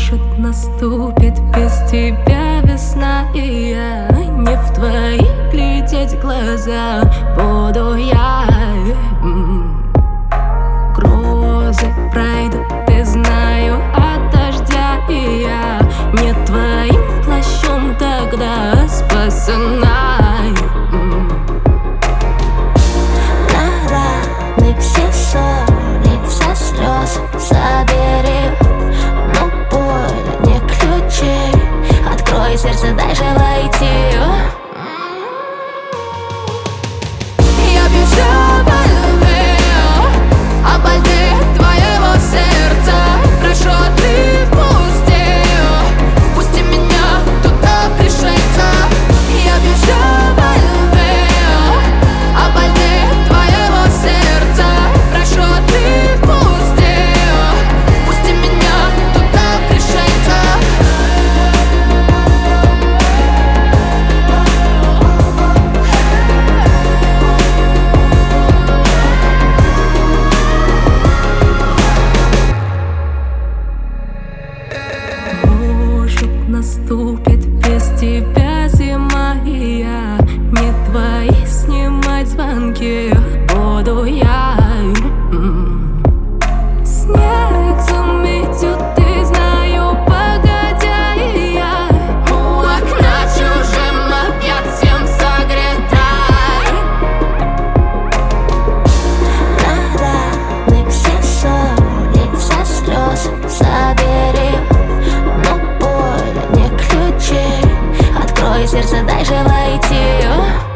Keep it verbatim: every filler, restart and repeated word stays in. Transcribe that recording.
Может, наступит без тебя весна, и я не в твои глядеть глаза буду я. Грозы пройдут, ты знаю, от дождя, и я не твоим плащом тогда спасена. На раны все соли со слез забери, но больно не ключей. Открой сердце, дай же войти. Я бью все по любви, обо льды твоего сердца. Прошу, ты впусти, впусти меня туда, пришельца. Я бью все по любви, обо льды твоего сердца. Прошу, ты впусти, впусти меня туда, пришельца. Может, наступит без тебя зима, и я не твои снимать звонки буду я. Снег заметил, ты знаю, погодя, и я у окна чужим объятием согрета. На раны все соли со слез забери, но больно не ключей. Открой сердце, дай же войти.